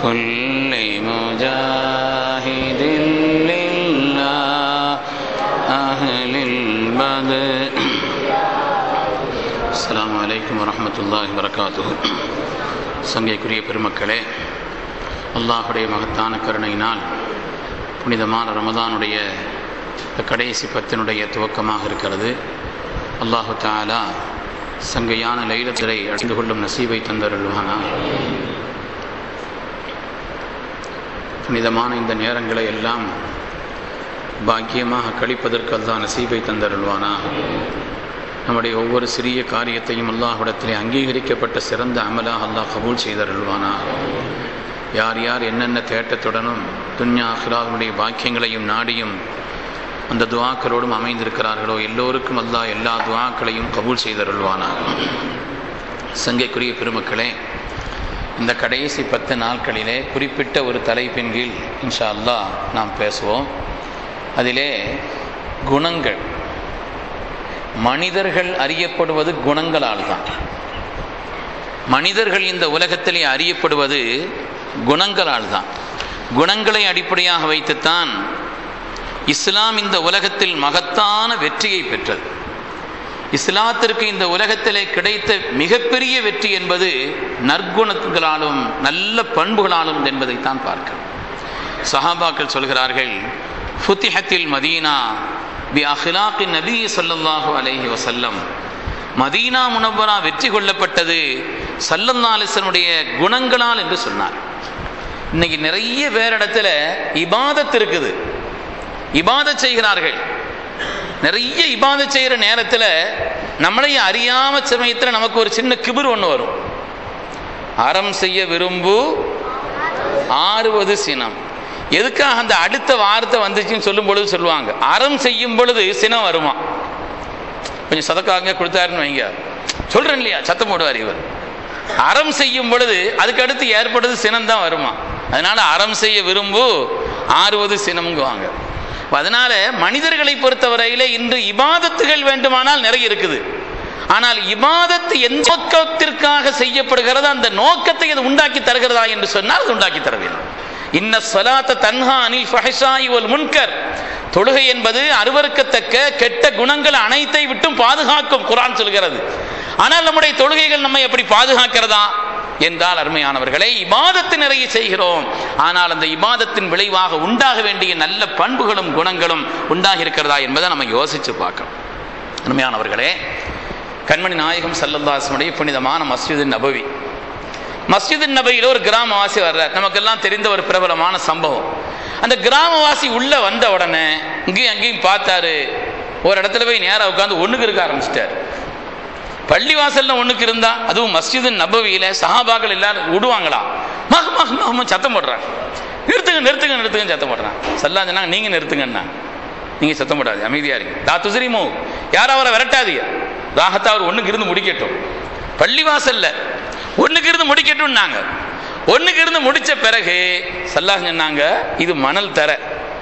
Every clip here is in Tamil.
كل مجاهد لله أهل البدر. السلام عليكم ورحمة الله وبركاته. சங்கைக்குரிய பெருமக்களே, அல்லாஹுடைய மகத்தான கருணையினால் புனிதமான ரமதானுடைய கடைசி பத்தினுடைய துவக்கமாக இருக்கிறது. அல்லாஹு தஆலா சங்கையான லைலத்துரை அடைந்து கொள்ளும் நசீபை தந்தருள்வானா. புனிதமான இந்த நேரங்களை எல்லாம் பாக்கியமாக கழிப்பதற்கு அல்லாஹ் நசீபை தந்தருள்வானா. நம்முடைய ஒவ்வொரு சிறிய காரியத்தையும் அல்லாஹ்விடத்திலே அங்கீகரிக்கப்பட்ட சிறந்த அமலாக அல்லாஹ் கபூல் செய்தருள்வானா. யார் யார் என்னென்ன தேட்டத்துடனும் துன்யா ஆখিরাத்துடைய பாக்கியங்களையும் நாடியும் அந்த துஆக்களோடும் அமைந்திருக்கிறார்களோ எல்லோருக்கும் அல்லாஹ் எல்லா துஆக்களையும் கபூல் செய்தருள்வானா. சங்கைக்குரிய பெருமக்களே, இந்த கடைசி 10 நாட்களிலே குறிப்பிட்ட ஒரு தலைப்பின் கீழ் இன்ஷா அல்லாஹ் நாம் பேசுவோம். அதிலே குணங்கள், மனிதர்கள் அறியப்படுவது குணங்களால் தான். மனிதர்கள் இந்த உலகத்திலே அறியப்படுவது குணங்களால் தான். குணங்களை அடிப்படையாக வைத்துத்தான் இஸ்லாம் இந்த உலகத்தில் மகத்தான வெற்றியை பெற்றது. இஸ்லாத்திற்கு இந்த உலகத்திலே கிடைத்த மிகப்பெரிய வெற்றி என்பது நற்குணங்களாலும் நல்ல பண்புகளாலும் என்பதைத்தான் பார்க்கிறோம். சஹாபாக்கள் சொல்கிறார்கள், ஃபுத்திஹத்தில் மதீனா பி அஹ்லாகி நபி ஸல்லல்லாஹு அலைஹி வஸல்லம். மதீனா முனவ்வரா வெற்றி கொள்ளப்பட்டது ஸல்லல்லாஹு அலைஹி வஸல்லுடைய குணங்களால் என்று சொன்னார். இன்னைக்கு நிறைய பேரிடத்துல இபாதத் இருக்குது, இபாதத் செய்கிறார்கள். நிறைய இபாதத் செய்கிற நேரத்தில் நம்மளையே அறியாம சமயத்தில் நமக்கு ஒரு சின்ன கிபர் ஒன்று வரும். அறம் செய்ய விரும்பு ஆறுவது சினம். எதுக்காக அந்த அடுத்த வார்த்தை வந்துச்சுன்னு சொல்லும் பொழுது சொல்லுவாங்க, அறம் செய்யும் பொழுது சினம் வருமா. கொஞ்சம் சதக்காக கொடுத்தாருன்னு வைங்க, சொல்றேன் இல்லையா, சத்தம் போடுவார் இவர். அறம் செய்யும் பொழுது அதுக்கு அடுத்து ஏற்படுறது சினம்தான் வருமா. அதனால அறம் செய்ய விரும்பு ஆறுவது சினம்ங்குவாங்க. அதனால மனிதர்களை பொறுத்தவரையிலே இன்று இபாதத்துகள் வேண்டுமானால் நிறைய இருக்குது. ஆனால் இபாதத்து எந்த நோக்கத்திற்காக செய்யப்படுகிறதோ அந்த நோக்கத்தை அது உண்டாக்கி தருகிறதா என்று சொன்னால் அது உண்டாக்கி தரவில்லை. இன்ன ஸலாத்த தன்ஹா அனில் ஃபஹ்ஷாஇ வல் முன்கர். தொழுகை என்பது அருவருக்கத்தக்க கெட்ட குணங்கள் அனைத்தை விட்டும் பாதுகாக்கும், குர்ஆன் சொல்கிறது. ஆனால் நம்முடைய தொழுகைகள் நம்மை எப்படி பாதுகாக்கிறதா என்றால், அருமையானவர்களை, இபாதத்து நிறைய செய்கிறோம், ஆனால் அந்த இபாதத்தின் விளைவாக உண்டாக வேண்டிய நல்ல பண்புகளும் குணங்களும் உண்டாகி இருக்கிறதா என்பதை நம்ம யோசிச்சு பார்க்கணும். அருமையானவர்களே, கண்மணி நாயகம் ஸல்லல்லாஹு அலைஹி வஸல்லம் புனிதமான மஸ்ஜிது நபவி, மஸ்ஜிது நபவியில் ஒரு கிராமவாசி வர்றார். நமக்கெல்லாம் தெரிந்த ஒரு பிரபலமான சம்பவம். அந்த கிராமவாசி உள்ள வந்த உடனே இங்கேயும் அங்கேயும் பார்த்தாரு. ஒரு இடத்துல போய் நேராக உட்காந்து ஒண்ணுக்கு இருக்க ஆரம்பிச்சிட்டார். பள்ளிவாசல்ல ஒண்ணுக்கு இருந்தா, அதுவும் மஸ்ஜிது நபவியில சஹாபாக்கள் எல்லாரும் விடுவாங்களா, மஹ் மஹ் மஹ் சத்தம் போடுறாங்க. நிறுத்துங்க நிறுத்துங்க நிறுத்துங்க சத்தம் போடுறாங்க. சல்லல்லாஹு அலைஹி வஸல்லம், நீங்க நிறுத்துங்கன்னா, நீங்க சத்தம் போடாது, அமைதியா இருங்க, லா துஸ்ரிமு, யாரும் அவரை விரட்டாதீங்க, ராஹத்தா அவர் ஒண்ணுக்கு இருந்து முடிக்கட்டும். பள்ளிவாசல்ல ஒண்ணுக்கு இருந்து முடிக்கட்டும்னாங்க. ஒண்ணுக்கு இருந்து முடிச்ச பிறகு ஸல்லல்லாஹு சொன்னாங்க, இது மணல் தரை,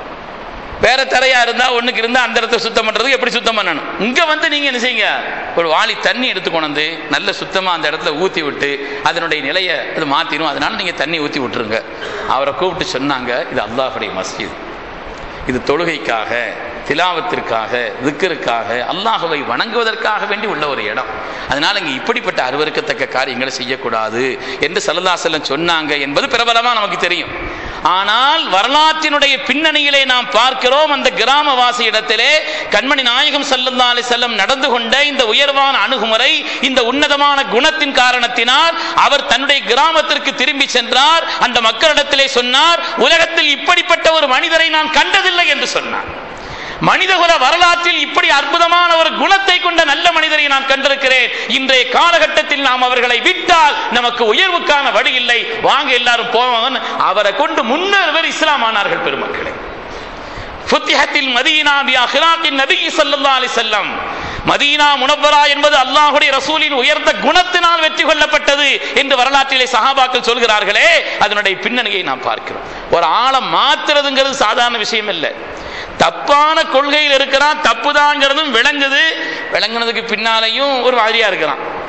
வேற தரையா இருந்தா ஒண்ணுக்கு இருந்தா அந்த இடத்த சுத்தம் பண்றதுக்கு எப்படி சுத்தம் பண்ணணும். இங்க வந்து நீங்க என்ன செய்யுங்க, ஒரு வாளி தண்ணி எடுத்துக்கொண்டு நல்ல சுத்தமா அந்த இடத்துல ஊத்தி விட்டு அதனுடைய நிலையை அது மாத்திரும், அதனால நீங்க தண்ணி ஊத்தி விட்டுருங்க. அவரை கூப்பிட்டு சொன்னாங்க, இது அல்லாஹ்வுடைய மஸ்ஜித், இது தொழுகைக்காக, திலாவத்திற்காக, திக்ருக்காக, அல்லாஹ்வை வணங்குவதற்காக வேண்டி உள்ள ஒரு இடம். அதனால இங்க இப்படிப்பட்ட அருவருக்கத்தக்க காரியங்களை செய்யக்கூடாது என்று ஸல்லல்லாஹு அலைஹி வஸல்லம் சொன்னாங்க என்பது பிரபலமா நமக்கு தெரியும். ஆனால் வரலாற்றினுடைய பின்னணியிலே நாம் பார்க்கிறோம், அந்த கிராமவாசி இடத்திலே கண்மணி நாயகம் ஸல்லல்லாஹு அலைஹி வஸல்லம் நடந்து கொண்ட இந்த உயர்வான அணுகுமுறை, இந்த உன்னதமான குணத்தின் காரணத்தினால் அவர் தன்னுடைய கிராமத்திற்கு திரும்பி சென்றார். அந்த மக்களிடத்திலே சொன்னார், உலகத்தில் இப்படிப்பட்ட ஒரு மனிதரை நான் கண்டதில்லை என்று சொன்னார். மனிதகுல வரலாற்றில் இப்படி அற்புதமான ஒரு குணத்தை கொண்ட நல்ல மனிதரை நான் கண்டிருக்கிறேன். இன்றைய காலகட்டத்தில் நாம் அவர்களை விட்டால் நமக்கு உயர்வுக்கான வழி இல்லை, வாங்க எல்லாரும் போவாங்க. அவரை கொண்டு முன்னேறுவர் இஸ்லாம் ஆனார்கள். பெருமக்களே, ஃபுத்திஹத்தில் மதீனா பி அஹ்லாகின் நபி ஸல்லல்லாஹு அலைஹி வஸல்லம். மதீனா முனவ்வரா என்பது அல்லாஹ்வுடைய ரசூலின் உயர்ந்த குணத்தினால் வெற்றி கொள்ளப்பட்டது என்று வரலாற்றிலே சஹாபாக்கள் சொல்கிறார்களே, அதனுடைய பின்னணியை நாம் பார்க்கிறோம். ஒரு ஆளை மாத்துறதுங்கிறது சாதாரண விஷயம் இல்லை. தப்பான கொள்கையில் இருக்கிறான், தப்புதாங்கிறதும் விளங்குது, விளங்குனதுக்கு பின்னாலையும் ஒரு மாதிரியா இருக்கிறான்.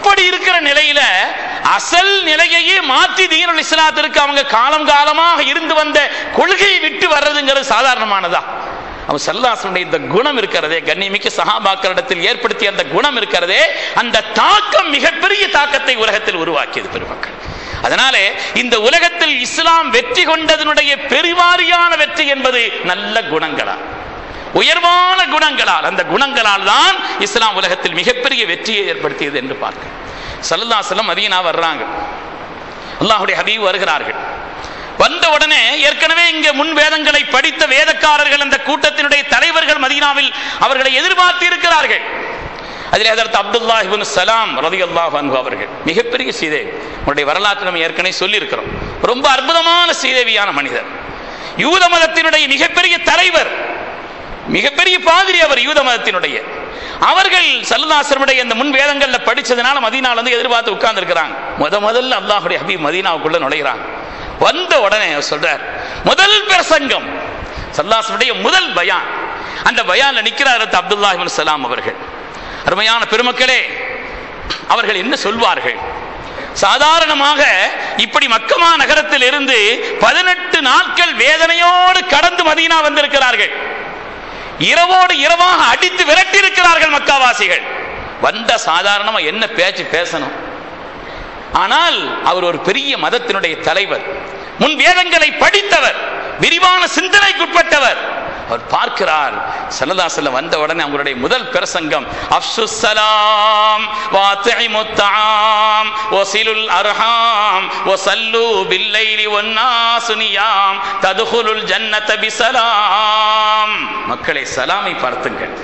அப்படி இருக்கிற நிலையில அசல் நிலையையே மாற்றி தீனுல் இஸ்லாத்திற்கு அவங்க காலம் காலமாக இருந்து வந்த கொள்கையை விட்டு வர்றதுங்கிறது சாதாரணமானதா? அவன் ஸல்லல்லாஹு இந்த குணம் இருக்கிறதே, கண்ணியமிக்க சஹாபாக்களிடத்தில் ஏற்படுத்திய அந்த குணம் இருக்கிறதே, அந்த தாக்கம் மிகப்பெரிய தாக்கத்தை உலகத்தில் உருவாக்கியது பெருமக்கள். அதனாலே இந்த உலகத்தில் இஸ்லாம் வெற்றி கொண்டதனுடைய பெருவாரியான வெற்றி என்பது நல்ல குணங்களா, உயர்வான குணங்களால். அந்த குணங்களால் தான் இஸ்லாம் உலகத்தில் மிகப்பெரிய வெற்றியை ஏற்படுத்தியது என்று பார்க்க. ஸல்லல்லாஹு அலைஹி வஸல்லம் மதீனா வர்றாங்க, அல்லாஹ்வுடைய ஹபீப் வருகிறார்கள். வந்த உடனே ஏற்கனவே இங்கே முன் வேதங்களை படித்த வேதக்காரர்கள், அந்த கூட்டத்தினுடைய தலைவர்கள் மதீனாவில் அவர்களை எதிர்பார்த்து இருக்கிறார்கள். அதில் ஹஜ்ரத் அப்துல்லாஹ் இப்னு ஸலாம் ரலியல்லாஹு அன்ஹு அவர்கள் மிகப்பெரிய சீதேவி. அவருடைய வரலாற்றை நம்ம ஏற்கனவே சொல்லி இருக்கிறோம். ரொம்ப அற்புதமான சீதேவியான மனிதர், யூத மதத்தினுடைய மிகப்பெரிய தலைவர், மிகப்பெரிய பாதிரி அவர் யூத மதத்தினுடைய. அவர்கள் ஸல்லல்லாஹு அலைஹி வஸல்லம் இந்த முன் வேதங்கள்ல படிச்சதுனால மதீனால வந்து எதிர்பார்த்து உட்கார்ந்து இருக்கிறாங்க. முதல்ல அல்லாஹ்வுடைய ஹபீப் மதீனாவுக்குள்ள நுழைகிறாங்க. வந்த உடனே சொல்றார், முதல் பிரசங்கம் ஸல்லல்லாஹு அலைஹி வஸல்லம் முதல் பயான். அந்த பயான்ல நிக்கிறார் அப்துல்லாஹ் இப்னு ஸலாம் அவர்கள். அருமையான பெருமக்களே, அவர்கள் என்ன சொல்வார்கள்? சாதாரணமாக இப்படி மக்கமா நகரத்தில் இருந்து 18 நாட்கள் வேதனையோடு கடந்து மதீனா வந்திருக்கிறார்கள். இரவோடு இரவாக அடித்து விரட்டி இருக்கிறார்கள் மக்காவாசிகள். வந்த சாதாரணமா என்ன பேச்சு பேசணும்? ஆனால் அவர் ஒரு பெரிய மதத்தினுடைய தலைவர், முன் வேதங்களை படித்தவர், விரிவான சிந்தனைக்குட்பட்டவர். அவர் பார்க்கிறார், ஸல்லல்லாஹு அலைஹி வஸல்லம் வந்த உடனே அவங்களுடைய முதல் பிரசங்கம், அஃஷுஸ் ஸலாம் வஅத்இமுத் தஆம் வஸிலுல் அர்ஹாம் வஸல்லு பில்லைலி வன்னாஸ் நியாம் தத்குலுல் ஜன்னத பிஸலாம். மக்களை சலாமை பார்த்துங்கள்,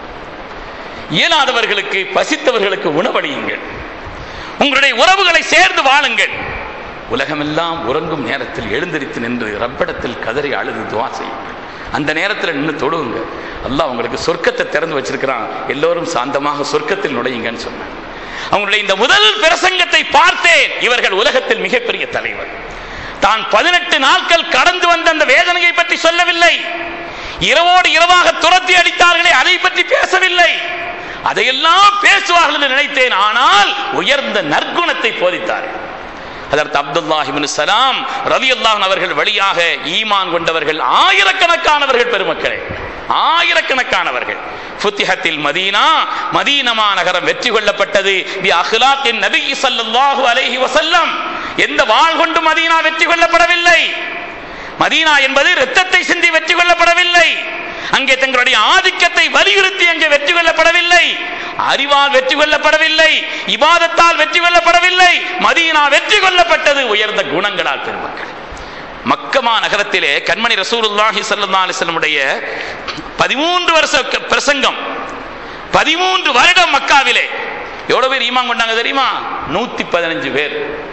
இயலாதவர்களுக்கு பசித்தவர்களுக்கு உணவளியுங்கள், உங்களுடைய உறவுகளை சேர்ந்து வாழுங்கள். உலகமெல்லாம் உறங்கும் நேரத்தில் எழுந்திருத்து நின்று ரப்பிடத்தில் கதறி அழுது துஆ செய்யுங்கள். அந்த நேரத்தில் நின்று தொழுவுங்க, அல்லாஹ் உங்களுக்கு சொர்க்கத்தை திறந்து வச்சிருக்கிறான், எல்லோரும் சாந்தமாக சொர்க்கத்தில் நுழையுங்கன்னு சொன்னாங்க. அவங்களுடைய இந்த முதல் பிரசங்கத்தை பார்த்தேன், இவர்கள் உலகத்தில் மிகப்பெரிய தலைவர். தான் 18 நாட்கள் கடந்து வந்த அந்த வேதனையை பற்றி சொல்லவில்லை, இரவோடு இரவாக துரத்தி அடித்தார்களே அதை பற்றி பேசவில்லை. அதையெல்லாம் பேசுவார்கள் என்று நினைத்தேன், ஆனால் உயர்ந்த நற்குணத்தை போதித்தார்கள். அதற்கு அப்துல்லாஹ் இப்னு ஸலாம் ரலியல்லாஹு அன்ஹு அவர்கள் வழியாக ஈமான் கொண்டவர்கள் ஆயிரக்கணக்கானவர்கள் பெருமக்களே, ஆயிரக்கணக்கானவர்கள். ஃபுத்திஹத்தில் மதீனா, மதீனா நகரம் வெற்றி கொள்ளப்பட்டது. பி அஹ்லாக்கின் நபி ஸல்லல்லாஹு அலைஹி வஸல்லம். எந்த வாள் கொண்டு மதீனா வெற்றி கொள்ளப்படவில்லை. மதீனா என்பது இரத்தத்தை சிந்தி வெற்றி கொள்ளப்படவில்லை. அங்கே தங்களுடைய ஆதிக்கத்தை வலியுறுத்தி அங்கே வெற்றி கொள்ளப்படவில்லை. அறிவால் வெற்றி கொள்ளப்படவில்லை, இபாதத்தால் வெற்றி கொள்ளப்படவில்லை. மதீனா வெற்றி கொள்ளப்பட்டது உயர்ந்த குணங்களால் பெருமக்கள். மக்கமா நகரத்திலே கண்மணி ரசூலுல்லாஹி ஸல்லல்லாஹு அலைஹி வஸல்லம் உடைய 13 வருஷ பிரசங்கம், 13 வருடம் மக்காவிலே எவ்வளவு பேர் ஈமான் கொண்டாங்க தெரியுமா? 115 பேர்.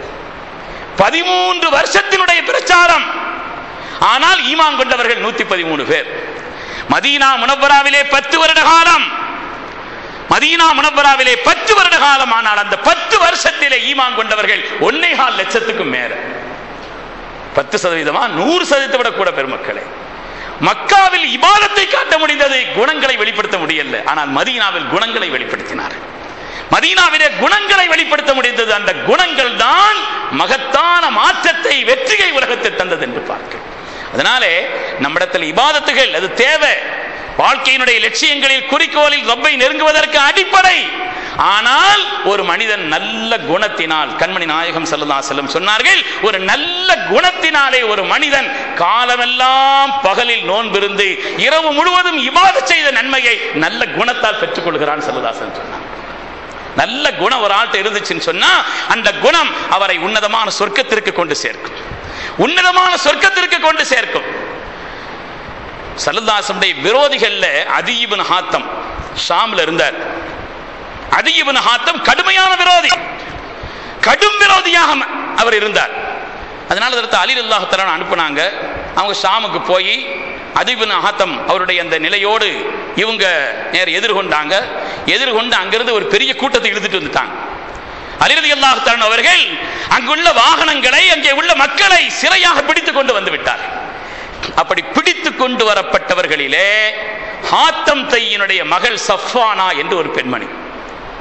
13 வருஷத்தினுடைய பிரச்சாரம், ஆனால் ஈமான் கொண்டவர்கள் 113 பேர். மதீனா முனவ்வராவிலே 10 வருட காலம், மதீனா முனவ்வராவிலே 10 வருட காலம். ஆனால் அந்த 10 வருஷத்திலே ஈமான் கொண்டவர்கள் 1.25 லட்சத்துக்கும் மேல. 10% 100% விட கூட பெருமக்களே. மக்காவில் இபாதத்தை காட்ட முடிந்தது, குணங்களை வெளிப்படுத்த முடியல. ஆனால் மதீனாவில் குணங்களை வெளிப்படுத்தினார். மதீனாவிலே குணங்களை வெளிப்படுத்த முடிந்தது. அந்த குணங்கள் தான் மகத்தான மாற்றத்தை, வெற்றியை உலகத்தில் தந்தது என்று பார்க்க. அதனாலே நம்மிடத்தில் இபாதத்துகள் அது தேவை, வாழ்க்கையினுடைய லட்சியங்களில் குறிக்கோளில் ரப்பை நெருங்குவதற்கு அடிப்படை. ஆனால் ஒரு மனிதன் நல்ல குணத்தினால், கண்மணி நாயகம் ஸல்லல்லாஹு அலைஹி வஸல்லம் சொன்னார்கள், ஒரு நல்ல குணத்தினாலே ஒரு மனிதன் காலமெல்லாம் பகலில் நோன்பிருந்து இரவு முழுவதும் இபாதத் செய்த நன்மையை நல்ல குணத்தால் பெற்றுக் கொள்கிறான் ஸல்லல்லாஹு அலைஹி வஸல்லம் சொன்னார். நல்ல குணம் ஒரு ஆள்கிட்ட இருந்துச்சுன்னு சொன்னா அந்த குணம் அவரை உன்னதமான சொர்க்கத்திற்கு கொண்டு சேர்க்கும், உன்னதமான சொர்க்கத்திற்கு கொண்டு சேர்க்கும். ஸல்லல்லாஹு அலைஹி வஸல்லம் விரோதிகள்ல அதி இப்னு ஹாத்தம் ஷாம்ல இருந்தார். அதி இப்னு ஹாத்தம் கடுமையான விரோதி, கடும் விரோதியாக அவர் இருந்தார். அதனால அதற்கு அலி ரலியல்லாஹு தஆலா அனுப்புனாங்க. அவங்க ஷாமுக்கு போய் அதி இப்னு ஹாத்தம் அவருடைய அந்த நிலையோடு இவங்க நேர் எதிர்கொண்டாங்க. எதிர்கொண்டு அங்கிருந்து ஒரு பெரிய கூட்டத்தை இழுத்துட்டு வந்துட்டாங்க. அலி ரலியல்லாஹு தஆலா அவர்கள் அங்குள்ள வாகனங்களை, அங்கே உள்ள மக்களை சிறையாக பிடித்துக் கொண்டு வந்து விட்டார். அப்படி பிடித்து கொண்டு வரப்பட்டவர்களிலே ஹாத்தம் தையினுடைய மகள் சஃப்வானா என்று ஒரு பெண்மணி,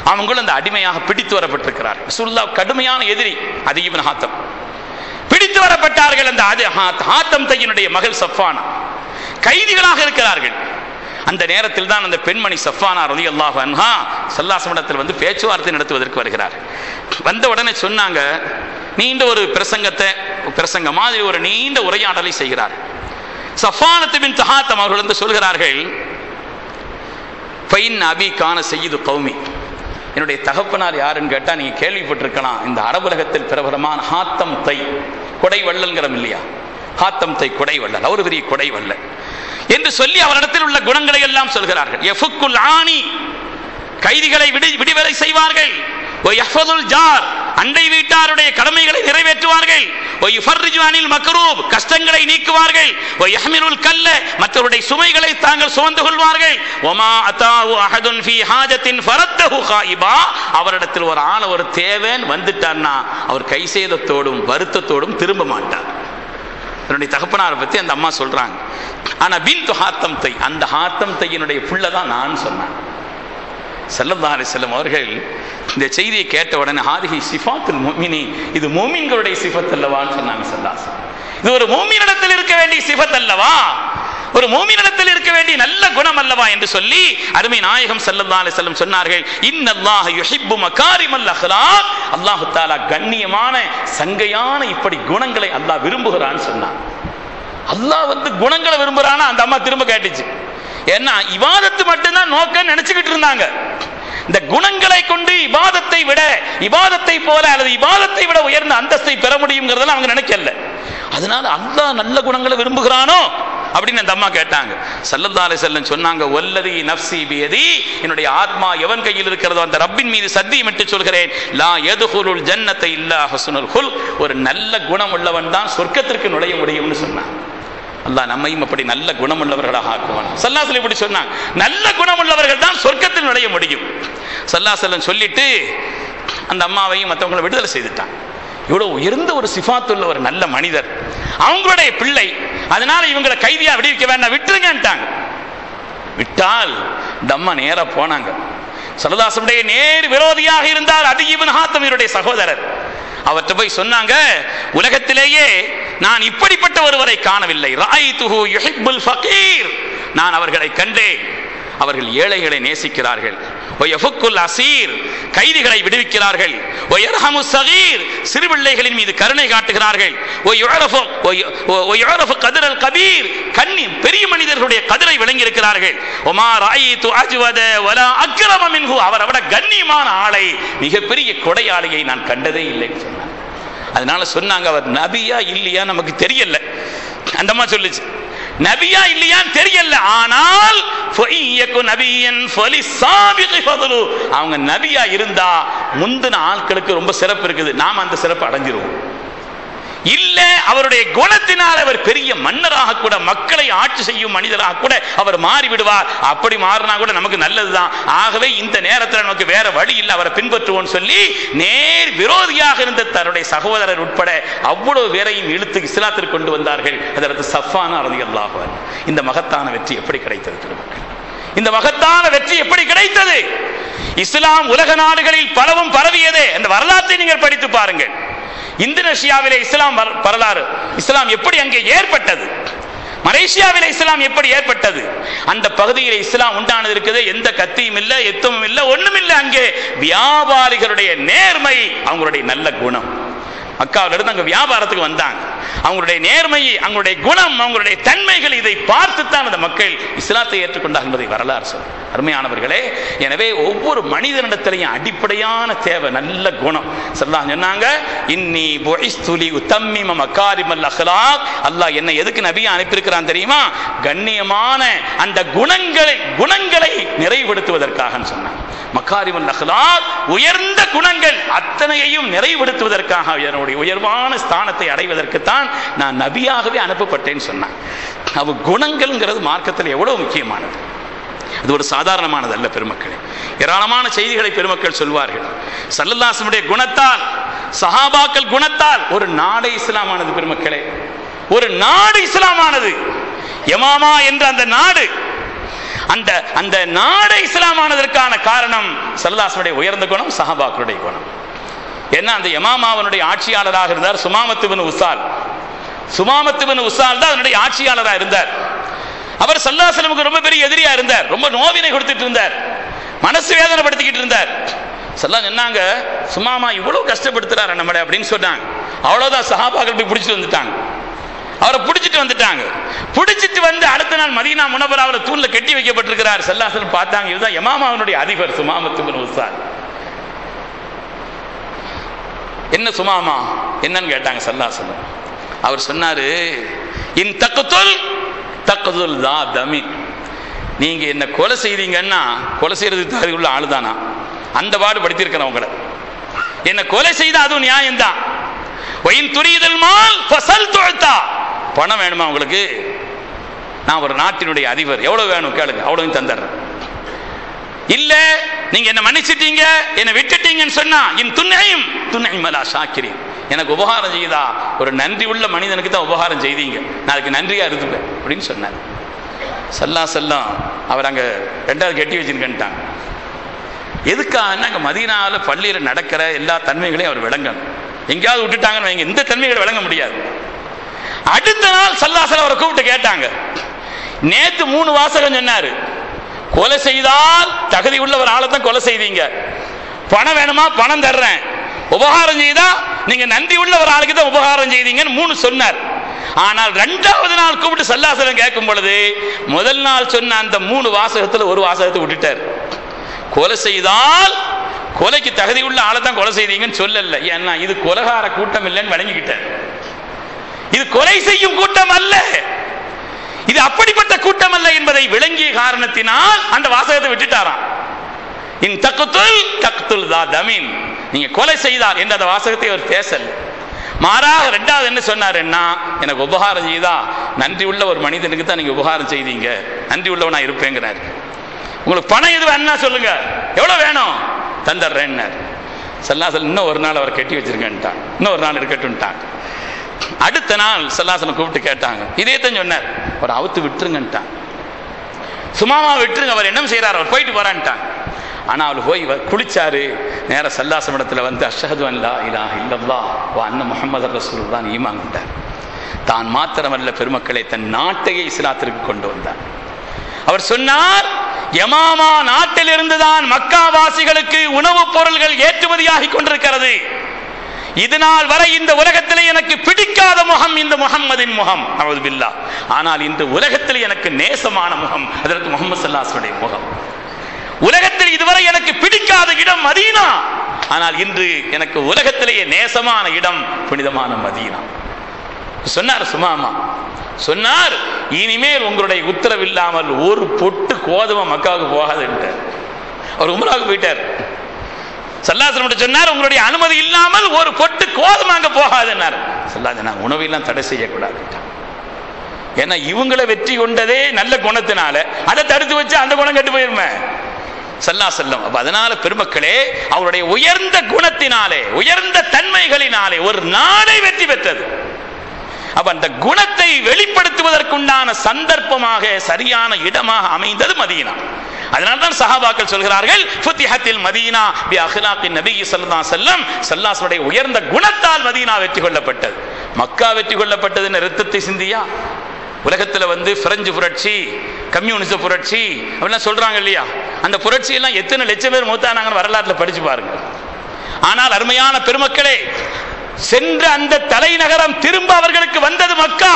அவங்களும் அந்த அடிமையாக பிடித்து வரப்பட்டிருக்கிறார்கள். ரசூலுல்லாஹ் கடுமையான எதிரி அதி இப்னு ஹாத்தம் பிடித்து வரப்பட்டார்கள். அந்த ஹாத்தம் தையினுடைய மகள் சஃபானா கைதிகளாக இருக்கிறார்கள். அந்த நேரத்தில் தான் அந்த பெண்மணி சஃபானா ரலியல்லாஹு அன்ஹா ஸல்லல்லாஹு வந்து பேச்சுவார்த்தை நடத்துவதற்கு வருகிறார். வந்த உடனே சொன்னாங்க, நீண்ட ஒரு பிரசங்க மாதிரி ஒரு நீண்ட உரையாடலை செய்கிறார். சஃபானத்து பின்த் ஹாத்தம் அவர்கள் வந்து சொல்கிறார்கள், ஃபைன் அபி கான சய்யிது கௌமி, என்னுடைய தகப்பனார் யாருன்னு கேட்டால் நீங்கள் கேள்விப்பட்டிருக்கலாம், இந்த அரபுலகத்தில் பிரபலமான ஹாத்தம் தை கொடை வள்ளல்ங்கிறோம் இல்லையா, ஹாத்தம் தை கொடை வள்ளல், அவர் பெரிய கொடை வள்ளல் என்று சொல்லி அவரிடத்தில் உள்ள குணங்களை எல்லாம் சொல்கிறார்கள். யஃபுக்குல் ஆனி, கைதிகளை விடுதலை செய்வார்கள். யஹ்ஃபதுல் ஜார், அண்டை வீட்டாருடைய கடமைகளை நிறைவேற்றுவார்கள். யுஃபர்ரிஜு அனில் மக்ரூப், கஷ்டங்களை நீக்குவார்கள். யஹ்மிலுல் கல்ல, மற்றவருடைய சுமைகளை தாங்கள் சுமந்து கொள்வார்கள். வமா அதாஹு அஹதுன் ஃபீ ஹாஜத்தின் ஃபரத்தஹு காயிபா, அவரிடத்தில் ஒரு ஆள் ஒரு தேவன் வந்துட்டார்னா அவர் கைசேதத்தோடும் வருத்தத்தோடும் திரும்ப மாட்டார். என்னுடைய தகப்பனாரை பற்றி அந்த அம்மா சொல்றாங்க. ஆனா பின்து ஹாத்தம் தை, அந்த ஹாத்தம் தையினுடைய புள்ள தான் நான் சொன்னேன். ஸல்லல்லாஹு அலைஹி வஸல்லம் அவர்கள் இந்த செய்தியை கேட்ட உடனே ஹாதிஹி சிஃபாத்துல் முஃமினீன், இது மூமின்களுடைய சிஃபத் அல்லவான்னு சொன்னாங்க. ஸல்லல்லாஹு, இது ஒரு மூமினிடத்தில் இருக்க வேண்டிய சிஃபத் அல்லவா, ஒரு மூமினிடத்தில் இருக்க வேண்டிய நல்ல குணம் அல்லவா என்று சொல்லி அருமை நாயகம் ஸல்லல்லாஹு அலைஹி வஸல்லம் சொன்னார்கள், இன்னல்லாஹ யுஹிப்பு மகாரிமல் அஹ்லாக், அல்லாஹ் தஆலா கண்ணியமான சங்கையான இப்படி குணங்களை அல்லாஹ் விரும்புகிறான்னு சொன்னான். அல்லாஹ் வந்து குணங்களை விரும்புறானா அந்த அம்மா திரும்ப கேட்டுச்சு. ஏன்னா இபாதத்து மட்டும்தான் நோக்கம் நினைச்சுக்கிட்டு இருந்தாங்க. இந்த குணங்களை கொண்டு இபாதத்தை போல அல்லது இபாதத்தை விட உயர்ந்த அந்தஸ்தை பெற முடியுங்கிறதெல்லாம் அவங்க நினைக்கல. அதனால அல்லாஹ் நல்ல குணங்களை விரும்புகிறானோ அப்படின்னு அந்த அம்மா கேட்டாங்க. ஸல்லல்லாஹு அலைஹி வஸல்லம் சொன்னாங்க, வல்லதி நஃப்ஸி பியதி, என்னுடைய ஆத்மா எவன் கையில் இருக்கிறதோ அந்த ரப்பின் மீது சத்தியமிட்டு சொல்கிறேன், லா யதுகுலுல் ஜன்னத இல்லா ஹுஸ்னுல் குல், ஒரு நல்ல குணம் உள்ளவன் தான் சொர்க்கத்திற்கு நுழைய முடியும்னு சொன்னாங்க. அல்லாஹ் நம்மையும் அப்படி நல்ல குணமுள்ளவர்களாக ஆக்குவான். ஸல்லல்லாஹு அலைஹி இப்படி சொன்னாங்க, நல்ல குணமுள்ளவர்கள் தான் சொர்க்கத்தில் நுழைய முடியும். ஸல்லல்லாஹு அலைஹி வஸல்லம் சொல்லிட்டு அந்த அம்மாவையும் மற்றவங்களை விடுதலை செய்துட்டாங்க. இவ்வளவு உயர்ந்த ஒரு சிஃபாத்துள்ள ஒரு நல்ல மனிதர், அவங்களுடைய பிள்ளை, அதனால இவங்களை கைதியா விடுவிக்க வேண்டாம், விட்டுருங்கன்ட்டாங்க. விட்டால் இந்த அம்மா நேரா போனாங்க. ஸல்லல்லாஹு அலைஹி வஸல்லம் நேர் விரோதியாக இருந்தார் அதி இப்னு ஹாத்தம் இவருடைய சகோதரர். அவர்கிட்ட போய் சொன்னாங்க, உலகத்திலேயே நான் இப்படிப்பட்ட ஒருவரை காணவில்லை, ராயிதுஹு யுஹிப்புல் ஃபகீர், நான் அவர்களை கண்டேன், அவர்கள் ஏழைகளை நேசிக்கிறார்கள். வயஃபுக்குல் அஸீர், கைதிகளை விடுவிக்கிறார்கள். வயர்ஹமு ஸகீர், சிறுபிள்ளைகளின் மீது கருணை காட்டுகிறார்கள். வயஃபு கத்ரல் கபீர், பெரிய மனிதர்களுடைய கதிரை விளங்கி இருக்கிறார்கள். வமா ராயிது அஜ்வத வலா அக்ரம மின்ஹு, அவரை விட கண்ணியமான ஆளை, மிகப்பெரிய கொடையாளியை நான் கண்டதே இல்லைன்னு சொன்னாங்க. அதனால சொன்னாங்க, அவர் நபியா இல்லையா நமக்கு தெரியல. அந்த அம்மா சொல்லுச்சு, நபியா இல்லையான்னு தெரியல, ஆனால் அவங்க நபியா இருந்தா முந்தின ஆட்களுக்கு ரொம்ப சிறப்பு இருக்குது, நாம அந்த சிறப்பு அடைஞ்சிருவோம். இல்ல அவருடைய குணத்தினால் அவர் பெரிய மன்னராக கூட, மக்களை ஆட்சி செய்யும் மனிதராக கூட அவர் மாறிவிடுவார். அப்படி மாறினா கூட நமக்கு நல்லதுதான். ஆகவே இந்த நேரத்தில் நமக்கு வேற வழி இல்லை, அவரை பின்பற்றுவோம் சொல்லி நேர் விரோதியாக இருந்த தன்னுடைய சகோதரர் உட்பட அவ்வளவு பேரையும் இழுத்து இஸ்லாத்திற்கு கொண்டு வந்தார்கள். அதற்கு சஃபானா ரலியல்லாஹு அன்ஹு. இந்த மகத்தான வெற்றி எப்படி கிடைத்தது பெருமக்கள்? இந்த மகத்தான வெற்றி எப்படி கிடைத்தது? இஸ்லாம் உலக நாடுகளில் பலவும் பரவியதே. அந்த வரலாற்றை நீங்கள் படித்து பாருங்கள். இந்தோனேஷியாவிலே இஸ்லாம் வரலாறு, இஸ்லாம் எப்படி அங்கே ஏற்பட்டது, மலேசியாவிலே இஸ்லாம் எப்படி ஏற்பட்டது, அந்த பகுதியில் இஸ்லாம் உண்டானது இருக்குது. எந்த கத்தியும் இல்லை, யுத்தமும் இல்லை, ஒண்ணும் இல்லை. அங்கே வியாபாரிகளுடைய நேர்மை, அவங்களுடைய நல்ல குணம். மக்காவிலிருந்து அங்க வியாபாரத்துக்கு வந்தாங்க. அவங்களுடைய நேர்மை, அவங்களுடைய குணம், அவங்களுடைய தன்மைகள், இதை பார்த்துத்தான் அந்த மக்கள் இஸ்லாத்தை ஏற்றுக்கொண்டார்கள் என்பதை வரலாறு சொல்லும். அருமையானவர்களே, எனவே ஒவ்வொரு மனிதனிடத்திலையும் அடிப்படையான தேவை நல்ல குணம். ஸல்லல்லாஹு சொன்னாங்க, இன்னி புஇஸ்து லி உத்தம்மிம மகாரிமல் அக்லாக், அல்லாஹ் என்னை எதுக்கு நபியா அனுப்பியிருக்கிறான் தெரியுமா? கண்ணியமான அந்த குணங்களை நிறைவுபடுத்துவதற்காக சொன்னாங்க. மகாரிமல் அக்லாக், உயர்ந்த குணங்கள் அத்தனையையும் நிறைவுபடுத்துவதற்காக, உயர்வான ஸ்தானத்தை அடைவதற்குத்தான் நான் நபியாகவே அனுப்பப்பட்டேன்னு சொன்னான். அவ குணங்கள்ங்கிறது மார்க்கத்தில் எவ்வளவு முக்கியமானது. அது ஒரு சாதாரணமானது அல்ல பெருமக்களே. ஏராளமான செய்திகளை பெருமக்கள் சொல்வார்கள். ஸல்லல்லாஹு அலைஹி வஸல்லம் குணத்தால், சஹாபாக்கள் குணத்தால் ஒரு நாடு இஸ்லாமானது பெருமக்களே. ஒரு நாடு இஸ்லாமானது. யமாமா என்ற அந்த நாடு, அந்த அந்த நாடே இஸ்லாமானதற்கான காரணம் ஸல்லல்லாஹு உயர்ந்த குணம், சஹாபாக்களுடைய குணம். என்ன, அந்த யமாமாவனுடைய ஆட்சியாளராக இருந்தார் சுமாமத் இப்னு உஸால். சுமாமத் இப்னு உஸால் தான் அதனுடைய ஆட்சியாளராக இருந்தார். அவர் ஸல்லல்லாஹு அலைஹி வஸல்லம் ரொம்ப பெரிய எதிரியா இருந்தார். ரொம்ப நோவினை கொடுத்துட்டு இருந்தார், மனசு வேதனைப்படுத்திக்கிட்டு இருந்தார். ஸல்லல்லாஹு சொன்னாங்க, சுமாமா இவ்வளவு கஷ்டப்படுத்துறாரு நம்மளை அப்படின்னு சொன்னாங்க. அவ்வளவுதான், சஹாபாக்கள் போய் பிடிச்சிட்டு வந்துட்டாங்க. அவரை பிடிச்சிட்டு வந்துட்டாங்க. பிடிச்சிட்டு வந்து அடுத்த நாள் மதீனா முனவராவில் தூண்ல கட்டி வைக்கப்பட்டிருக்கிறார். ஸல்லல்லாஹு அலைஹி வஸல்லம் பார்த்தாங்க, இதுதான் யமாமாவுடைய அதிபர் சுமாமத் இப்னு உஸால். என்ன சுமாமா என்னன்னு கேட்டாங்க ஸல்லல்லாஹு அலைஹி வஸல்லம். அவர் சொன்னாரு, இன் தக்துல் தக்துல் தா தமி, நீங்க என்ன கொலை செய்தீங்கன்னா கொலை செய்யறதுக்கு தகுதி உள்ள ஆளுதானா, அந்த பாடு படுத்திருக்கிறேன் உங்களை. என்ன கொலை செய்தா அதுவும் நியாயம்தான். ஒயின் துரியதல் மால் ஃபஸல் துஅதா, பணம் வேணுமா உங்களுக்கு, நான் ஒரு நாட்டினுடைய அதிபர், எவ்வளவு வேணும் கேளுங்க, அவ்வளவு தந்துடுறேன். இல்ல நீங்க என்ன மன்னிச்சிட்டீங்க, என்ன விட்டுட்டீங்கன்னு சொன்னா இன் துன்னையும் துன்னைமலா ஷாக்கிரின், எனக்கு உபகாரம் செய்தா ஒரு நன்றி உள்ள மனிதனுக்கு தான் உபகாரம் செய்தீங்க, நான் அதுக்கு நன்றியா இருந்துப்பேன் அப்படின்னு சொன்னார். ஸல்லல்லாஹு அலைஹி வஸல்லம் அவர் அங்க ரெண்டாவது கட்டி வச்சிருக்கேன்ட்டாங்க. எதுக்காக அங்க மதீனாவில் பள்ளியில் நடக்கிற எல்லா தன்மைகளையும் அவர் விளங்கணும். எங்கேயாவது விட்டுட்டாங்கன்னு வைங்க, இந்த தன்மைகளை விளங்க முடியாது. அடுத்த நாள் ஸல்லல்லாஹு அலைஹி வஸல்லம் அவரை கூப்பிட்டு கேட்டாங்க, நேத்து 3 வாசகம் சொன்னாரு, கொலை செய்தால் தகுதி உள்ள ஒரு ஆளை தான் கொலை செய்தீங்க, பணம் வேணுமா பணம் தர்றேன், உபகாரம் செய்தா நீங்க நன்றி உள்ள ஒரு ஆளுக்கு தான் உபகாரம் செய்தீங்கன்னு 3 சொன்னார். ஆனால் 2வது நாள் கூப்பிட்டு ஸல்லல்லாஹு அலைஹி வஸல்லம் கேட்கும் பொழுது முதல் நாள் சொன்ன அந்த 3 வாசகத்துல ஒரு வாசகத்தை விட்டுட்டார். கொலை செய்தால் கொலைக்கு தகுதி உள்ள ஆளை தான் கொலை செய்தீங்கன்னு சொல்லல. ஏன்னா இது கொலைகார கூட்டம் இல்லைன்னு வழங்கிக்கிட்டார். இது கொலை செய்யும் கூட்டம் அல்ல, இது அப்படிப்பட்ட கூட்டம் அல்ல என்பதை விளங்கிய காரணத்தினால் அந்த வாசகத்தை விட்டுட்டாராம். இன் தக்துல் தக்துல் தா தமின், நீங்க கொலை செய்தால் என்ற அந்த வாசகத்தை அவர் பேசல. மாறாக 2வது என்ன சொன்னாருன்னா, எனக்கு உபகாரம் செய்தா நன்றி உள்ள ஒரு மனிதனுக்கு தான் நீங்க உபகாரம் செய்தீங்க, நன்றி உள்ளவனா இருப்பேங்கிறார். உங்களுக்கு பணம் எது வேணா சொல்லுங்க, எவ்வளவு வேணும் தந்துடுறேன். ஸல்லல்லாஹு அலைஹி வஸல்லம் இன்னும் ஒரு நாள் அவர் கட்டி வச்சிருக்கேன்ட்டாங்க, இன்னும் ஒரு நாள் இருக்கட்டும்ட்டாங்க. அடுத்த நாள் ஸல்லல்லாஹு அலைஹி வஸல்லம் கூப்பிட்டு கேட்டாங்க, இதே தான் சொன்னார், அவர் அவுத்து விட்டுருங்கன்ட்டாங்க. சுமாமா விட்டுருங்க, அவர் என்ன செய்யறாரு, அவர் போயிட்டு போறான்ட்டாங்க. ஆனா அவர் போய் குளிச்சாரு, நேர ஸல்லல்லாஹு அலைஹி வஸல்லம் வந்து அஷ்ஹது அன் லா இலாஹ இல்லல்லாஹ் வ அன்ன முஹம்மதர் ரசூலுல்லாஹ் ஈமான் கொண்டார். தான் மாத்திரமல்ல பெருமக்களை, தன் நாட்டையே இஸ்லாத்திற்கு கொண்டு வந்தார். அவர் சொன்னார், யமாமா நாட்டில் இருந்துதான் மக்காவாசிகளுக்கு உணவுப் பொருள்கள் ஏற்றுமதியாகி கொண்டிருக்கிறது. இதனால் வரை இந்த உலகத்திலே எனக்கு பிடிக்காத முகம் இந்த முஹம்மதின் முகம், அவுது பில்லாஹ். ஆனால் இந்த உலகத்தில் எனக்கு நேசமான முகம் ஹஜ்ரத் முஹம்மது ஸல்லல்லாஹு அலைஹி வஸல்லம் முகம். உலகத்தில் இதுவரை எனக்கு பிடிக்காத இடம் மதீனா, ஆனால் இன்று எனக்கு உலகத்திலேயே நேசமான இடம் புனிதமான மதீனா. சொன்னார் சுமாமா, சொன்னார், இனிமேல் உங்களுடைய உத்தரவில்லாமல் ஒரு பொட்டு கோதுமை மக்காவுக்கு போகாது. அவர் உம்ராவுக்கு போயிட்டார். ஸல்லல்லாஹு அலைஹி வஸல்லம் சொன்னார், உங்களுடைய அனுமதி இல்லாமல் ஒரு பொட்டு கோதுமை அங்க போகாதுன்னார். ஸல்லல்லாஹு அலைஹி உணவெல்லாம் தடை செய்யக்கூடாது. ஏன்னா இவங்களை வெற்றி கொண்டதே நல்ல குணத்தினால, அதை தடுத்து வச்சு அந்த குணம் கெட்டு போயிருமே. ஸல்லல்லாஹு அலைஹி வஸல்லம் அப்ப அதனால பெருமக்களே, அவருடைய உயர்ந்த குணத்தினாலே, உயர்ந்த தன்மைகளினாலே ஒரு நாடை வெற்றி பெற்றது. அப்ப அந்த குணத்தை வெளிப்படுத்துவதற்குண்டான சந்தர்ப்பமாக, சரியான இடமாக அமைந்தது மதீனா. அதனால்தான் சஹாபாக்கள் சொல்கிறார்கள், ஃபுத்திஹத்தில் மதீனா பி அஹ்லாக்கின் நபி ஸல்லல்லாஹு அலைஹி வஸல்லம், ஸல்லல்லாஹு அலைஹி உயர்ந்த குணத்தால் மதீனா வெற்றி கொள்ளப்பட்டது. மக்கா வெற்றி கொள்ளப்பட்டதுன்னு ரத்தத்தை சிந்தியா? உலகத்தில் வந்து பிரெஞ்சு புரட்சி, கம்யூனிச புரட்சி அப்படிலாம் சொல்றாங்க இல்லையா? அந்த புரட்சி எல்லாம் எத்தனை லட்சம் பேர் மூத்தானாங்கன்னு வரலாற்றில் படிச்சு பாருங்க. ஆனால் அருமையான பெருமக்களே, சென்ற அந்த தலைநகரம் திரும்ப அவர்களுக்கு வந்தது மக்கா.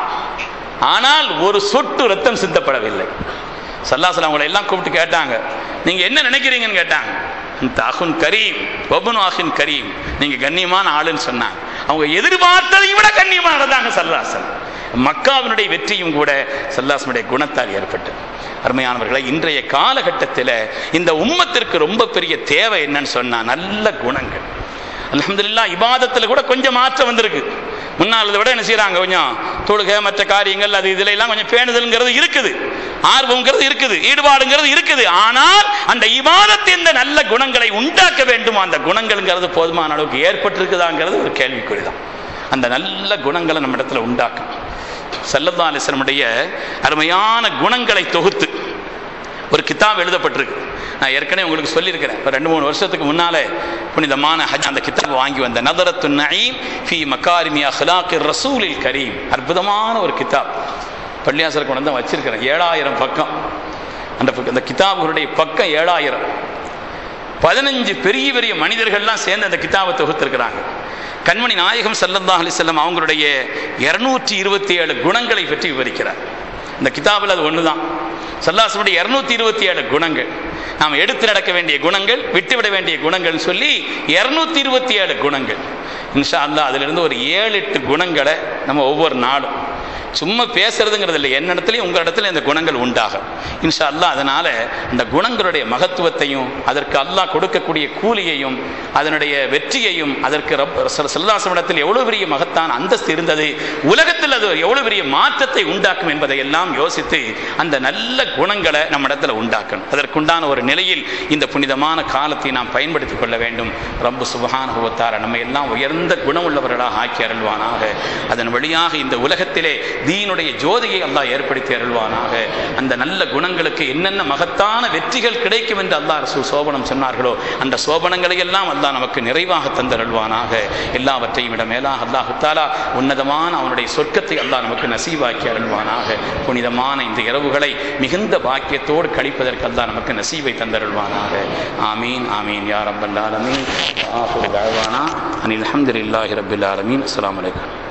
ஆனால் ஒரு சொட்டு ரத்தம் சிந்தப்படவில்லை. ஸல்லல்லாஹு அலைஹி வஸல்லம் அவங்களை எல்லாம் கூப்பிட்டு கேட்டாங்க, நீங்க என்ன நினைக்கிறீங்கன்னு கேட்டாங்க. அஹுன் கரீம் வப்னு அஹின் கரீம், நீங்க கண்ணியமான ஆளுன்னு சொன்னாங்க. அவங்க எதிர்பார்த்ததை விட கண்ணியமா நடந்தாங்க ஸல்லல்லாஹு அலைஹி வஸல்லம். மக்காவினுடைய வெற்றியும் கூட ஸல்லல்லாஹு அலைஹி வஸல்லம் குணத்தால் ஏற்பட்டது. அருமையானவர்களை, இன்றைய காலகட்டத்தில் இந்த உம்மத்திற்கு ரொம்ப பெரிய தேவை என்னன்னு சொன்னா நல்ல குணங்கள். அல்ஹம்துலில்லாஹ் இபாதத்தில் கூட கொஞ்சம் மாற்றம் வந்திருக்கு. முன்னாள் விட என்ன செய்யறாங்க, கொஞ்சம் தொழுகை மற்ற காரியங்கள் அது இதுல எல்லாம் கொஞ்சம் பேணுதல்ங்கிறது இருக்குது, ஆர்வங்கிறது இருக்குது, ஈடுபாடுங்கிறது இருக்குது. ஆனால் அந்த இபாதத்தின் இந்த நல்ல குணங்களை உண்டாக்க வேண்டும். அந்த குணங்கள்ங்கிறது போதுமான அளவுக்கு ஏற்பட்டிருக்குதாங்கிறது ஒரு கேள்விக்குறிதான். அந்த நல்ல குணங்களை நம்ம இடத்துல உண்டாக்கும். ஸல்லல்லாஹு அலைஹி வஸல்லம் அருமையான குணங்களை தொகுத்து ஒரு கிதாப் எழுதப்பட்டிருக்கு. நான் ஏற்கனவே உங்களுக்கு சொல்லியிருக்கிறேன், ஒரு 2-3 வருஷத்துக்கு முன்னாலே புனிதமான ஹஜ் அந்த கிதாப் வாங்கி வந்த நதரத்துன் நஈம் ஃபீ மகாரிமி அஹ்லாகிர் ரசூலில் கரீம். அற்புதமான ஒரு கிதாப். பள்ளியாசலுக்கு கொண்டு வந்து வச்சிருக்கிறேன். 7000 பக்கம். அந்த கிதாபுகளுடைய பக்கம் 7000. 15 பெரிய பெரிய மனிதர்கள்லாம் சேர்ந்து அந்த கிதாபை தொகுத்திருக்கிறாங்க. கண்மணி நாயகம் ஸல்லல்லாஹு அலைஹி வஸல்லம் அவங்களுடைய 227 குணங்களை பற்றி விவரிக்கிறார். இந்த கிதாபில் அது ஒன்று தான். ஸல்லல்லாஹு அலைஹி 227 குணங்கள், நாம் எடுத்து நடக்க வேண்டிய குணங்கள், விட்டுவிட வேண்டிய குணங்கள் சொல்லி 227 குணங்கள். இன்ஷா அல்லாஹ் அதிலிருந்து ஒரு 7-8 குணங்களை நம்ம ஒவ்வொரு நாளும் சும்மா பேசுறதுங்கிறது இல்லை, என்னிடத்துலையும் உங்கள் இடத்துல இந்த குணங்கள் உண்டாகும் இன்ஷா அல்லாஹ். அதனால இந்த குணங்களுடைய மகத்துவத்தையும் அதற்கு அல்லாஹ் கொடுக்கக்கூடிய கூலியையும் அதனுடைய வெற்றியையும் அதற்கு ஸல்லல்லாஹு எவ்வளவு பெரிய மகத்தான அந்தஸ்து இருந்தது, உலகத்தில் அது எவ்வளவு பெரிய மாற்றத்தை உண்டாக்கும் என்பதை எல்லாம் யோசித்து அந்த நல்ல குணங்களை நம்ம இடத்துல உண்டாக்கணும். அதற்குண்டான ஒரு நிலையில் இந்த புனிதமான காலத்தை நாம் பயன்படுத்திக் கொள்ள வேண்டும். ரப்பு சுப்ஹானஹு வ தஆலா நம்ம எல்லாம் உயர்ந்த குணமுள்ளவர்களாக ஆக்கி அருள்வானாக. அதன் வழியாக இந்த உலகத்திலே தீனுடைய ஜோதியை அல்லாஹ் ஏற்படுத்தி அருள்வானாக. அந்த நல்ல குணங்களுக்கு என்னென்ன மகத்தான வெற்றிகள் கிடைக்கும் என்று அல்லாஹ் ரசூல் சோபனம் சொன்னார்களோ அந்த சோபனங்களை எல்லாம் அல்லாஹ் நமக்கு நிறைவாக தந்தருள்வானாக. எல்லாவற்றையும் விட மேலாக அல்லாஹு தஆலா உன்னதமான அவனுடைய சொர்க்கத்தை அல்லாஹ் நமக்கு நசீவாக்கி அருள்வானாக. புனிதமான இந்த இரவுகளை மிகுந்த பாக்கியத்தோடு கழிப்பதற்கு அல்லாஹ் நமக்கு நசீவை தந்தருள்வானாக. ஆமீன் ஆமீன் யா ரப்பல் ஆலமீன். ஆஃபிரு தஅவானா அனில் ஹம்துலில்லாஹி ரப்பில் ஆலமீன். அஸ்ஸலாமு அலைக்கும்.